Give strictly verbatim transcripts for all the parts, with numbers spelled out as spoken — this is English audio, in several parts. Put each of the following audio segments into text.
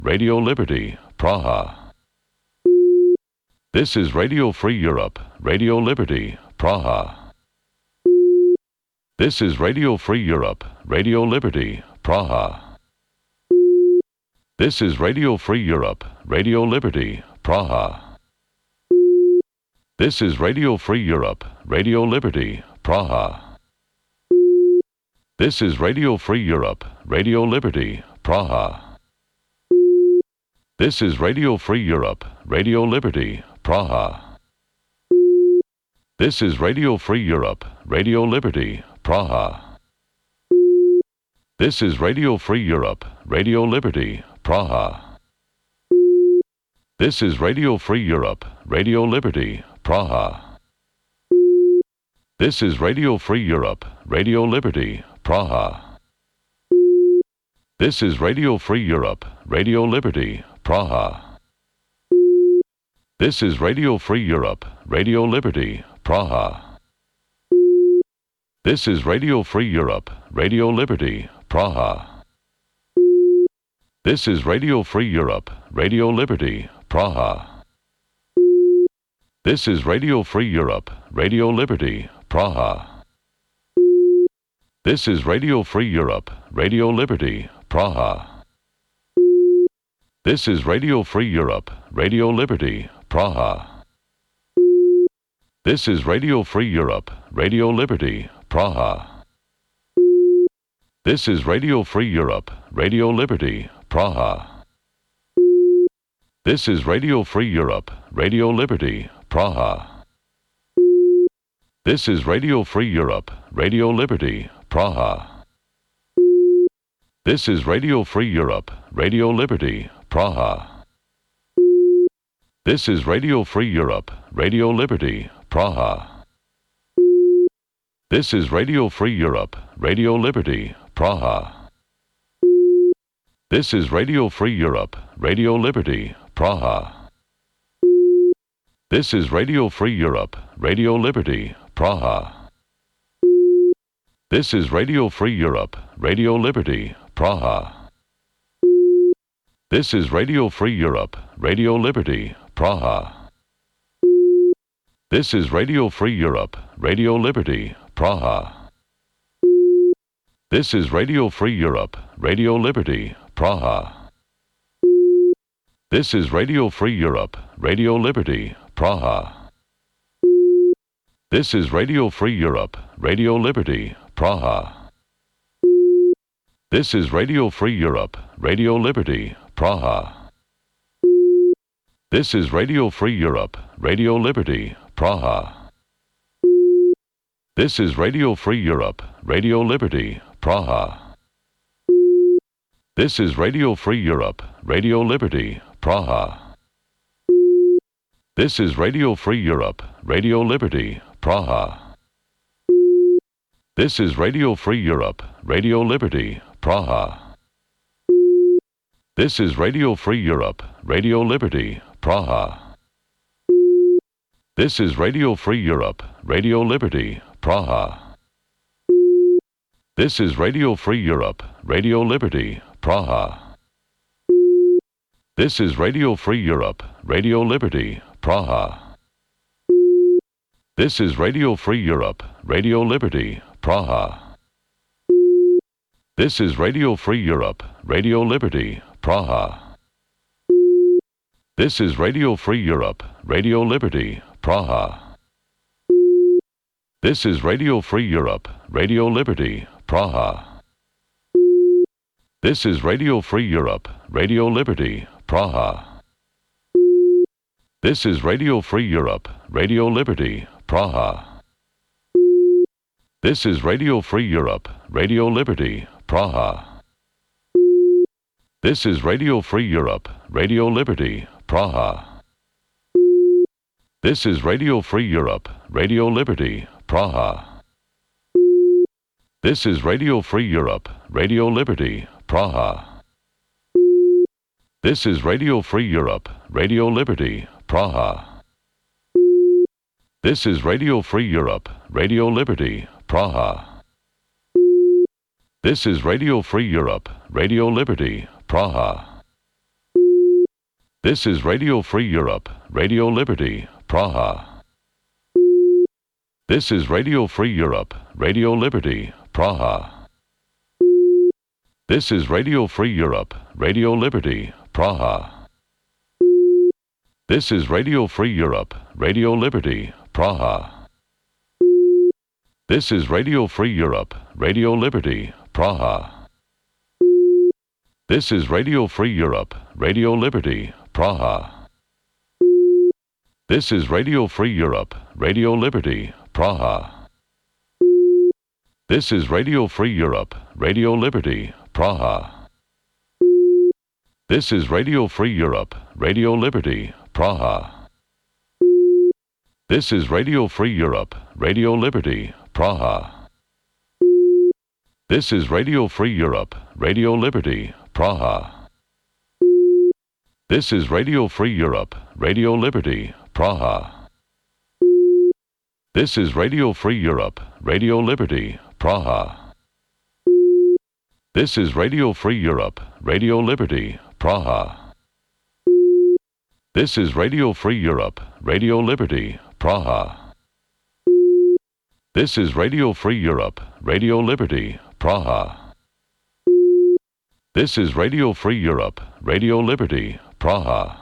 Radio Liberty, Praha. This is Radio Free Europe, Radio Liberty, Praha. This is Radio Free Europe, Radio Liberty, Praha. This is Radio Free Europe, Radio Liberty, Praha. This is Radio Free Europe, Radio Liberty, Praha. This is Radio Free Europe, Radio Liberty, Praha. This is Radio Free Europe, Radio Liberty, Praha. This is Radio Free Europe, Radio Liberty, Praha. This is Radio Free Europe, Radio Liberty, Praha. This is Radio Free Europe, Radio Liberty, Praha. This is Radio Free Europe, Radio Liberty, Praha. This is Radio Free Europe, Radio Liberty, Praha. This is Radio Free Europe, Radio Liberty, Praha. This is Radio Free Europe, Radio Liberty, Praha. This is Radio Free Europe, Radio Liberty, Praha. This is Radio Free Europe, Radio Liberty, Praha. This is Radio Free Europe, Radio Liberty, Praha. This is Radio Free Europe, Radio Liberty, Praha. This is Radio Free Europe, Radio Liberty, Praha. This is Radio Free Europe, Radio Liberty, Praha. This is Radio Free Europe, Radio Liberty, Praha. This is Radio Free Europe, Radio Liberty, Praha. This is Radio Free Europe, Radio Liberty, Praha. This is Radio Free Europe, Radio Liberty, Praha. This is Radio Free Europe, Radio Liberty, Praha. This is Radio Free Europe, Radio Liberty, Praha. This is Radio Free Europe, Radio Liberty, Praha. This is Radio Free Europe, Radio Liberty, Praha. This is Radio Free Europe, Radio Liberty, Praha. This is Radio Free Europe, Radio Liberty, Praha. This is Radio Free Europe, Radio Liberty, Praha. This is Radio Free Europe, Radio Liberty, Praha. This is Radio Free Europe, Radio Liberty, Praha. This is Radio Free Europe, Radio Liberty, Praha. This is Radio Free Europe, Radio Liberty, Praha. This is Radio Free Europe, Radio Liberty, Praha. This is Radio Free Europe, Radio Liberty, Praha. This is Radio Free Europe, Radio Liberty, Praha. This is Radio Free Europe, Radio Liberty, Praha. This is Radio Free Europe, Radio Liberty, Praha. This is Radio Free Europe, Radio Liberty, Praha. This is Radio Free Europe, Radio Liberty, Praha. This is Radio Free Europe, Radio Liberty, Praha. This is Radio Free Europe, Radio Liberty, Praha. This is Radio Free Europe, Radio Liberty, Praha. This is Radio Free Europe, Radio Liberty, Praha. This is Radio Free Europe, Radio Liberty, Praha. This is Radio Free Europe, Radio Liberty, Praha. This is Radio Free Europe, Radio Liberty, Praha. This is Radio Free Europe, Radio Liberty, Praha. This is Radio Free Europe, Radio Liberty, Praha. This is Radio Free Europe, Radio Liberty, Praha. This is Radio Free Europe, Radio Liberty, Praha. This is Radio Free Europe, Radio Liberty, Praha. This is Radio Free Europe, Radio Liberty, Praha. This is Radio Free Europe, Radio Liberty, Praha. This is Radio Free Europe, Radio Liberty, Praha. This is Radio Free Europe, Radio Liberty, Praha. This is Radio Free Europe, Radio Liberty, Praha. This is Radio Free Europe, Radio Liberty, Praha. This is Radio Free Europe, Radio Liberty, Praha. This is Radio Free Europe, Radio Liberty, Praha. This is Radio Free Europe, Radio Liberty, Praha. This is Radio Free Europe, Radio Liberty, Praha. This is Radio Free Europe, Radio Liberty, Praha. This is Radio Free Europe, Radio Liberty, Praha. This is Radio Free Europe, Radio Liberty, Praha. This is Radio Free Europe, Radio Liberty, Praha. This is Radio Free Europe, Radio Liberty, Praha. This is Radio Free Europe, Radio Liberty, Praha. This is Radio Free Europe, Radio Liberty, Praha. This is Radio Free Europe, Radio Liberty, Praha. This is Radio Free Europe, Radio Liberty, Praha.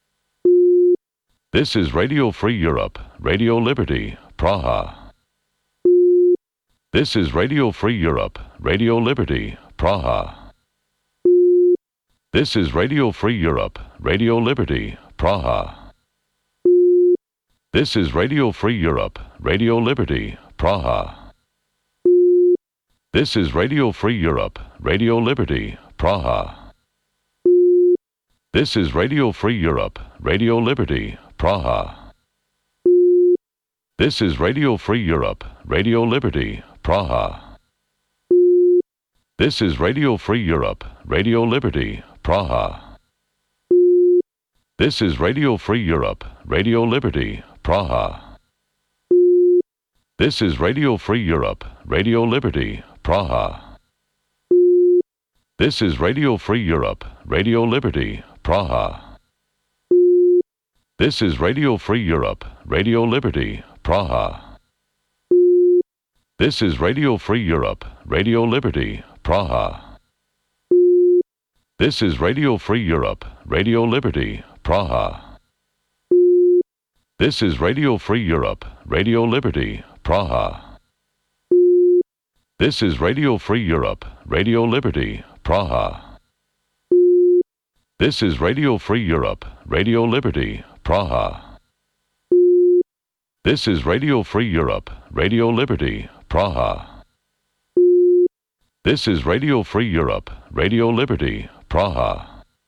This is Radio Free Europe, Radio Liberty, Praha. This is Radio Free Europe, Radio Liberty, Praha. This is Radio Free Europe, Radio Liberty, Praha. This is Radio Free Europe, Radio Liberty, Praha. This is Radio Free Europe, Radio Liberty, Praha. This is Radio Free Europe, Radio Liberty, Praha. This is Radio Free Europe, Radio Liberty, Praha. This is Radio Free Europe, Radio Liberty, Praha. This is Radio Free Europe, Radio Liberty, Praha. This is Radio Free Europe, Radio Liberty, Praha. This is Radio Free Europe, Radio Liberty, Praha. This is Radio Free Europe, Radio Liberty, Praha. This is Radio Free Europe, Radio Liberty, Praha. This is Radio Free Europe, Radio Liberty, Praha. This is Radio Free Europe, Radio Liberty, Praha. This is Radio Free Europe, Radio Liberty, Praha. This is Radio Free Europe, Radio Liberty, Praha. This is Radio Free Europe, Radio Liberty, Praha. This is Radio Free Europe, Radio Liberty, Praha.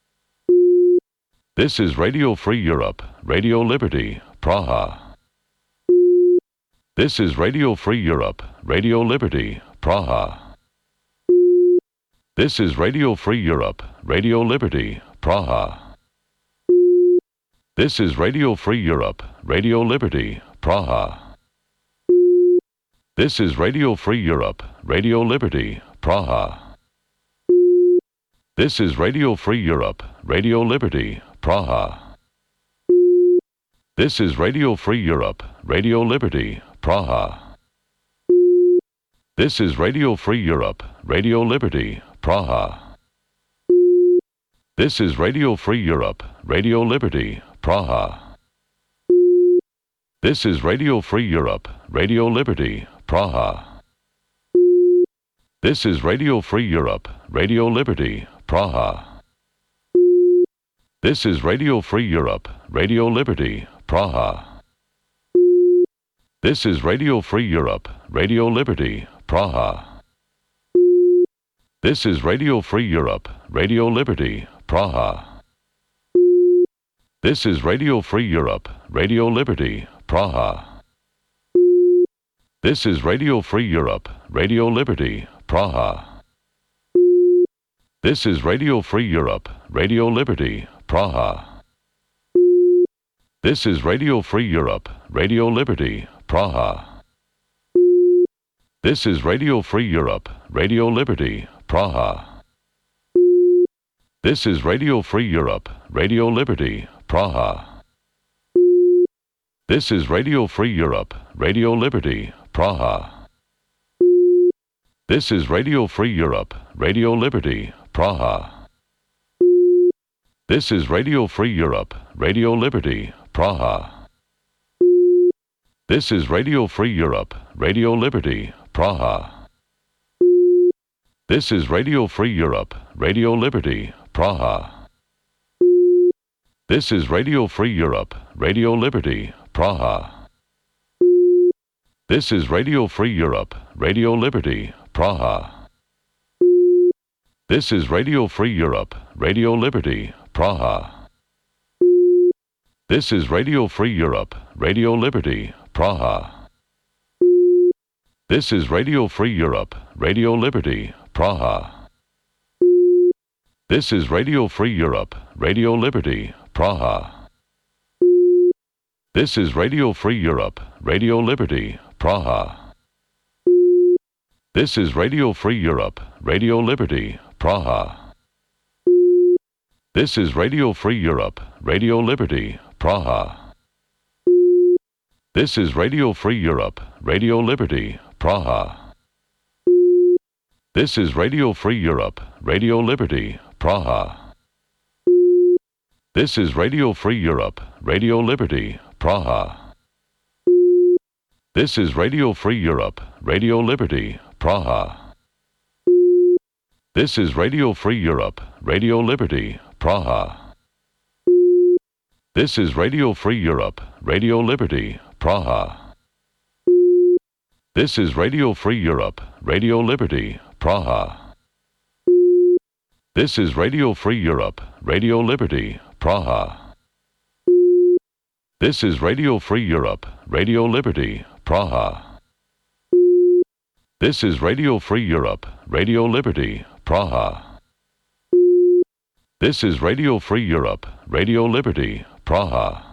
This is Radio Free Europe, Radio Liberty, Praha. This is Radio Free Europe, Radio Liberty, Praha. This is Radio Free Europe, Radio Liberty, Praha. This is Radio Free Europe, Radio Liberty, Praha. This is Radio Free Europe, Radio Liberty, Praha. This is Radio Free Europe, Radio Liberty, Praha. This is Radio Free Europe, Radio Liberty, Praha. This is Radio Free Europe, Radio Liberty, Praha. This is Radio Free Europe, Radio Liberty, Praha. This is Radio Free Europe, Radio Liberty, Praha. This is Radio Free Europe, Radio Liberty, Praha. This is Radio Free Europe, Radio Liberty, Praha. This is Radio Free Europe, Radio Liberty, Praha. This is Radio Free Europe, Radio Liberty, Praha. This is Radio Free Europe, Radio Liberty, Praha. This is Radio Free Europe, Radio Liberty, Praha. This is Radio Free Europe, Radio Liberty, Praha. This is Radio Free Europe, Radio Liberty, Praha. This is Radio Free Europe, Radio Liberty, Praha. This is Radio Free Europe, Radio Liberty, Praha. This is Radio Free Europe, Radio Liberty, Praha. This is Radio Free Europe, Radio Liberty, Praha. This is Radio Free Europe, Radio Liberty, Praha. This is Radio Free Europe, Radio Liberty, Praha. This is Radio Free Europe, Radio Liberty, Praha. This is Radio Free Europe, Radio Liberty, Praha. This is Radio Free Europe, Radio Liberty, Praha. This is Radio Free Europe, Radio Liberty, Praha. This is Radio Free Europe, Radio Liberty, Praha. This is Radio Free Europe, Radio Liberty, Praha. This is Radio Free Europe, Radio Liberty, Praha. This is Radio Free Europe, Radio Liberty, Praha. This is Radio Free Europe, Radio Liberty, Praha. This is Radio Free Europe, Radio Liberty, Praha. This is Radio Free Europe, Radio Liberty, Praha. This is Radio Free Europe, Radio Liberty, Praha. This is Radio Free Europe, Radio Liberty, Praha. This is Radio Free Europe, Radio Liberty, Praha. This is Radio Free Europe, Radio Liberty, Praha. This is Radio Free Europe, Radio Liberty, Praha. This is Radio Free Europe, Radio Liberty, Praha. This is Radio Free Europe, Radio Liberty, Praha. This is Radio Free Europe, Radio Liberty, Praha. This is Radio Free Europe, Radio Liberty, Praha. This is Radio Free Europe, Radio Liberty, Praha.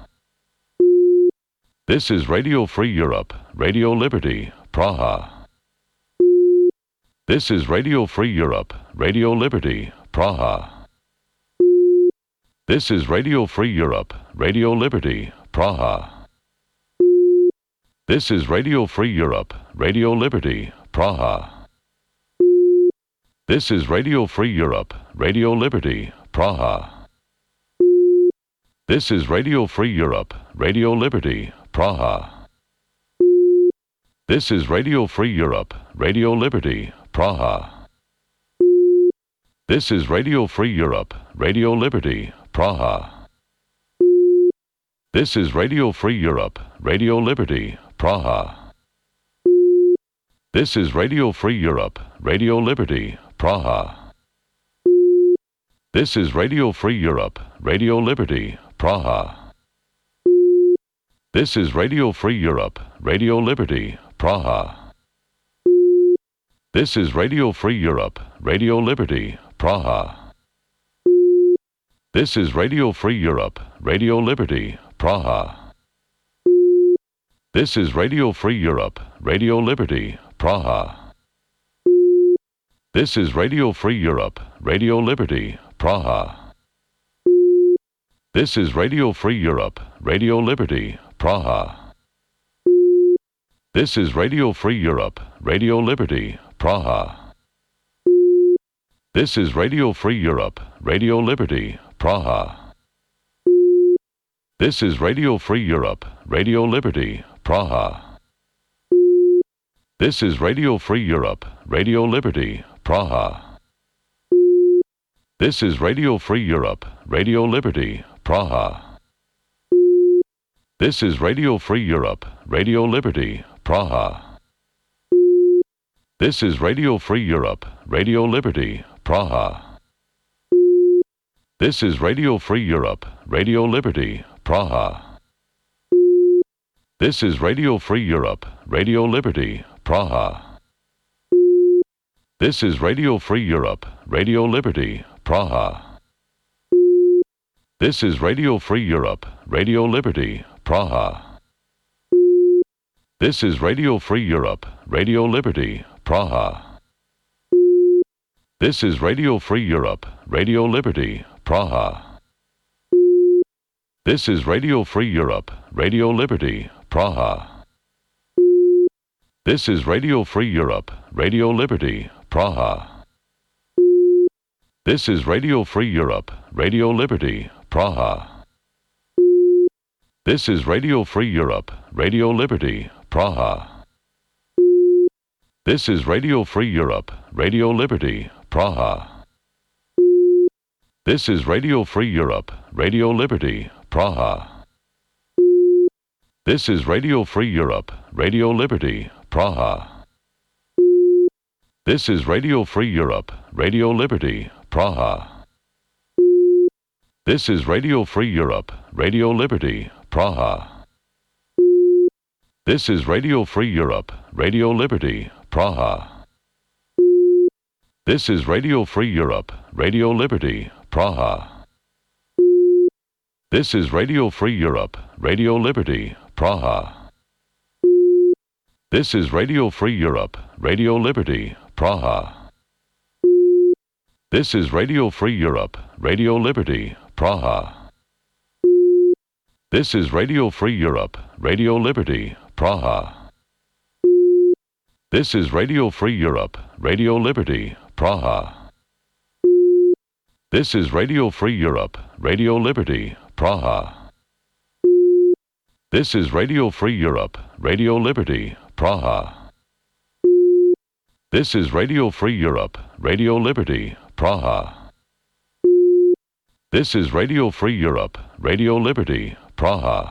This is Radio Free Europe, Radio Liberty, Praha. This is Radio Free Europe, Radio Liberty, Praha. This is Radio Free Europe, Radio Liberty, Praha. This is Radio Free Europe, Radio Liberty, Praha. This is Radio Free Europe, Radio Liberty, Praha. This is Radio Free Europe, Radio Liberty, Praha. This is Radio Free Europe, Radio Liberty, Praha. This is Radio Free Europe, Radio Liberty, Praha. This is Radio Free Europe, Radio Liberty, Praha. This is Radio Free Europe, Radio Liberty, Praha. This is Radio Free Europe, Radio Liberty, Praha. This is Radio Free Europe, Radio Liberty, Praha. This is Radio Free Europe, Radio Liberty, Praha. This is Radio Free Europe, Radio Liberty, Praha. This is Radio Free Europe, Radio Liberty, Praha. This is Radio Free Europe, Radio Liberty, Praha. This is Radio Free Europe, Radio Liberty, Praha. This is Radio Free Europe, Radio Liberty, Praha. This is Radio Free Europe, Radio Liberty, Praha. This is Radio Free Europe, Radio Liberty, Praha. This is Radio Free Europe, Radio Liberty, Praha. This is Radio Free Europe, Radio Liberty, Praha. This is Radio Free Europe, Radio Liberty, Praha. This is Radio Free Europe, Radio Liberty, Praha. This is Radio Free Europe, Radio Liberty, Praha. This is Radio Free Europe, Radio Liberty, Praha. This is Radio Free Europe, Radio Liberty, Praha. This is Radio Free Europe, Radio Liberty, Praha. This is Radio Free Europe, Radio Liberty, Praha. This is Radio Free Europe, Radio Liberty, Praha. This is Radio Free Europe, Radio Liberty, Praha. This is Radio Free Europe, Radio Liberty, Praha. This is Radio Free Europe, Radio Liberty, Praha. This is Radio Free Europe, Radio Liberty, Praha. This is Radio Free Europe, Radio Liberty, Praha. This is Radio Free Europe, Radio Liberty, Praha. This is Radio Free Europe, Radio Liberty, Praha. This is Radio Free Europe, Radio Liberty, Praha. This is Radio Free Europe, Radio Liberty, Praha. This is Radio Free Europe, Radio Liberty, Praha. This is Radio Free Europe, Radio Liberty, Praha. This is Radio Free Europe, Radio Liberty, Praha. This is Radio Free Europe, Radio Liberty, Praha. This is Radio Free Europe, Radio Liberty, Praha. This is Radio Free Europe, Radio Liberty, Praha. This is Radio Free Europe, Radio Liberty, Praha. This is Radio Free Europe, Radio Liberty, Praha. This is Radio Free Europe, Radio Liberty, Praha. This is Radio Free Europe, Radio Liberty, Praha. This is Radio Free Europe, Radio Liberty, Praha.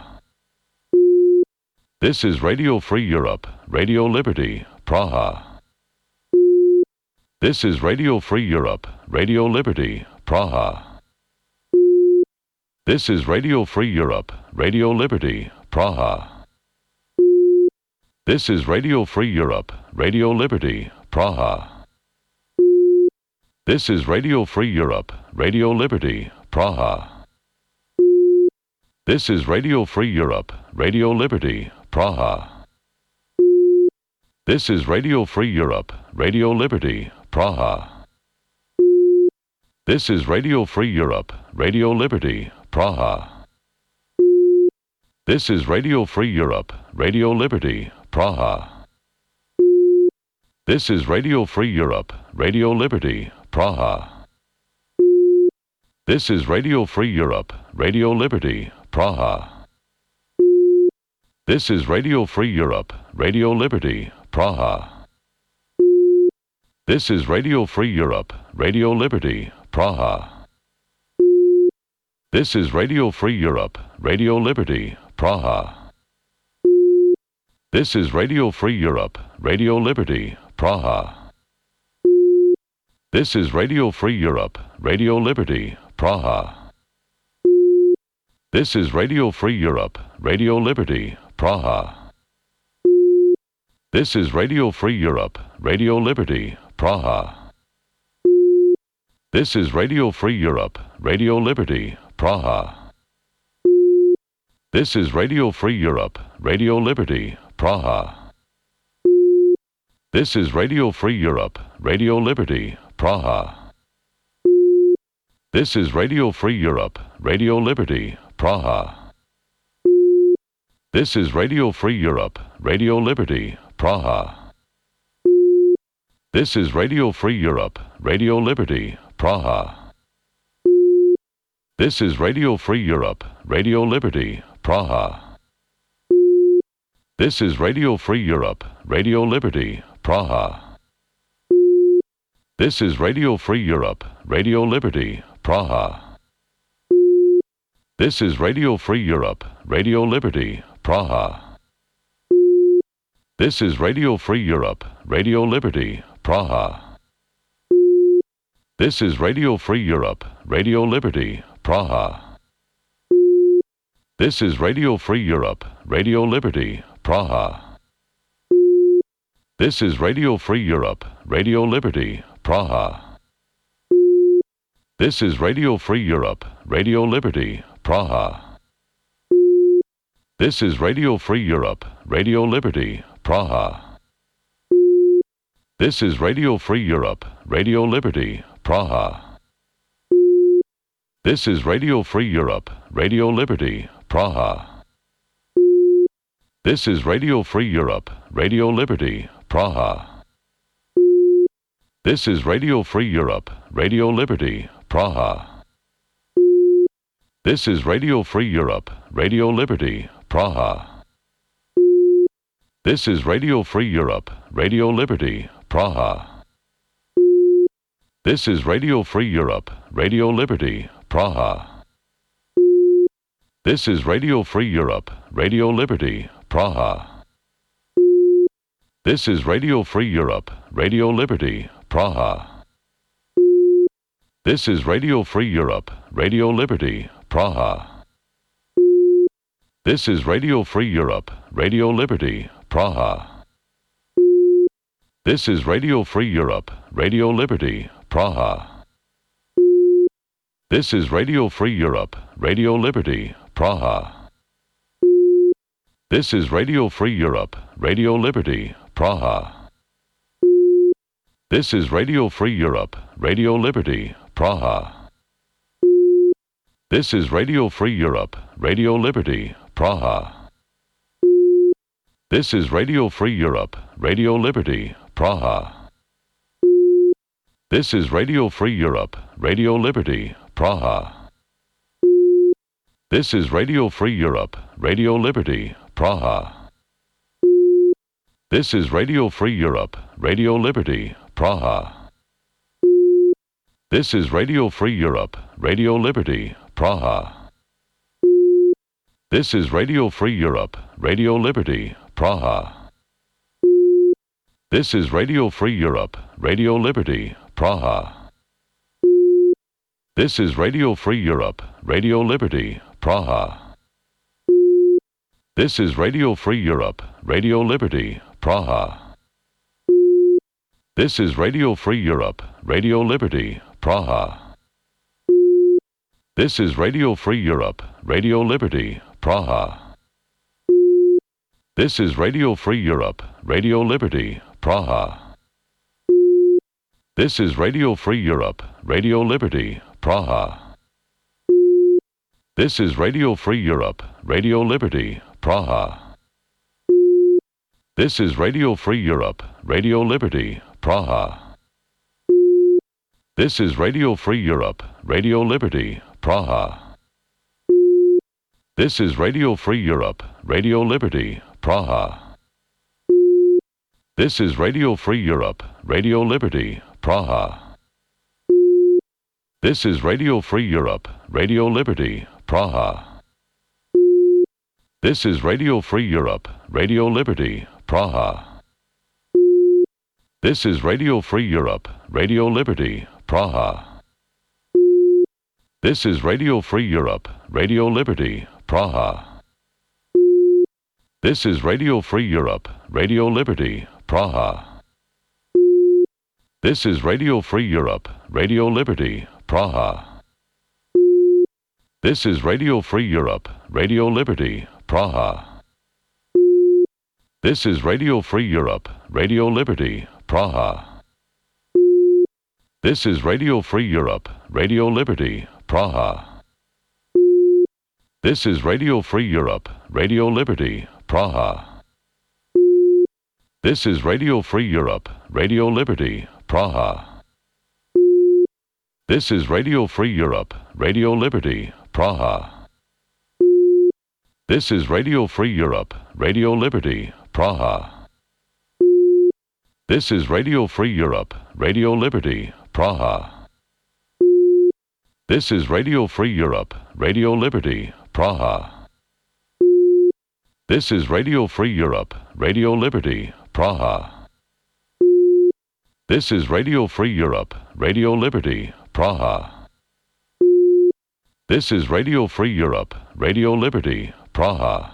This is Radio Free Europe, Radio Liberty, Praha. This is Radio Free Europe, Radio Liberty, Praha. This is Radio Free Europe, Radio Liberty, Praha. This is Radio Free Europe, Radio Liberty, Praha. This is Radio Free Europe, Radio Liberty, Praha. This is Radio Free Europe, Radio Liberty, Praha. This is Radio Free Europe, Radio Liberty, Praha. This is Radio Free Europe, Radio Liberty, Praha. This is Radio Free Europe, Radio Liberty, Praha. This is Radio Free Europe, Radio Liberty, Praha. This is Radio Free Europe, Radio Liberty, Praha. This is Radio Free Europe, Radio Liberty, Praha. This is Radio Free Europe, Radio Liberty, Praha. This is Radio Free Europe, Radio Liberty, Praha. This is Radio Free Europe, Radio Liberty, Praha. This is Radio Free Europe, Radio Liberty, Praha. This is Radio Free Europe, Radio Liberty, Praha. This is Radio Free Europe, Radio Liberty, Praha. This is Radio Free Europe, Radio Liberty, Praha. This is Radio Free Europe, Radio Liberty, Praha. This is Radio Free Europe, Radio Liberty, Praha. This is Radio Free Europe, Radio Liberty, Praha. This is Radio Free Europe, Radio Liberty, Praha. This is Radio Free Europe, Radio Liberty, Praha. This is Radio Free Europe, Radio Liberty, Praha. This is Radio Free Europe, Radio Liberty, Praha. This is Radio Free Europe, Radio Liberty, Praha. This is Radio Free Europe, Radio Liberty, Praha. This is Radio Free Europe, Radio Liberty, Praha. This is Radio Free Europe, Radio Liberty, Praha. This is Radio Free Europe, Radio Liberty, Praha. This is Radio Free Europe, Radio Liberty, Praha. This is Radio Free Europe, Radio Liberty, Praha. This is Radio Free Europe, Radio Liberty, Praha. This is Radio Free Europe, Radio Liberty, Praha. This is Radio Free Europe, Radio Liberty, Praha. This is Radio Free Europe, Radio Liberty, Praha. This is Radio Free Europe, Radio Liberty, Praha. This is Radio Free Europe, Radio Liberty, Praha. This is Radio Free Europe, Radio Liberty, Praha. This is Radio Free Europe, Radio Liberty, Praha. This is Radio Free Europe, Radio Liberty, Praha. This is Radio Free Europe, Radio Liberty, Praha. This is Radio Free Europe, Radio Liberty, Praha. This is Radio Free Europe, Radio Liberty, Praha. This is Radio Free Europe, Radio Liberty, Praha. This is Radio Free Europe, Radio Liberty, Praha. This is Radio Free Europe, Radio Liberty, Praha. This is Radio Free Europe, Radio Liberty, Praha. This is Radio Free Europe, Radio Liberty, Praha. This is Radio Free Europe, Radio Liberty, Praha. This is Radio Free Europe, Radio Liberty, Praha. This is Radio Free Europe, Radio Liberty, Praha. This is Radio Free Europe, Radio Liberty, Praha. This is Radio Free Europe, Radio Liberty, Praha. This is Radio Free Europe, Radio Liberty, Praha. This is Radio Free Europe, Radio Liberty, Praha. This is Radio Free Europe, Radio Liberty, Praha. This is Radio Free Europe, Radio Liberty, Praha. This is Radio Free Europe, Radio Liberty, Praha. This is Radio Free Europe, Radio Liberty, Praha. This is Radio Free Europe, Radio Liberty, Praha. This is Radio Free Europe, Radio Liberty, Praha. This is Radio Free Europe, Radio Liberty, Praha. This is Radio Free Europe, Radio Liberty, Praha. This is Radio Free Europe, Radio Liberty, Praha. This is Radio Free Europe, Radio Liberty, Praha. This is Radio Free Europe, Radio Liberty, Praha. This is Radio Free Europe, Radio Liberty, Praha. This is Radio Free Europe, Radio Liberty, Praha. This is Radio Free Europe, Radio Liberty, Praha. This is Radio Free Europe, Radio Liberty, Praha. This is Radio Free Europe, Radio Liberty, Praha. This is Radio Free Europe, Radio Liberty, Praha. This is Radio Free Europe, Radio Liberty, Praha. This is Radio Free Europe, Radio Liberty, Praha. This is Radio Free Europe, Radio Liberty, Praha. This is Radio Free Europe, Radio Liberty, Praha. This is Radio Free Europe, Radio Liberty, Praha. This is Radio Free Europe, Radio Liberty, Praha. This is Radio Free Europe, Radio Liberty, Praha. This is Radio Free Europe, Radio Liberty, Praha. This is Radio Free Europe, Radio Liberty, Praha. This is Radio Free Europe, Radio Liberty, Praha. This is Radio Free Europe, Radio Liberty, Praha. This is Radio Free Europe, Radio Liberty, Praha.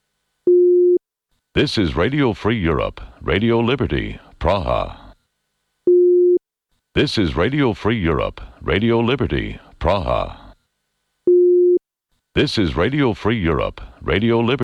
This is Radio Free Europe, Radio Liberty, Praha. This is Radio Free Europe, Radio Liberty, Praha. This is Radio Free Europe, Radio Liberty.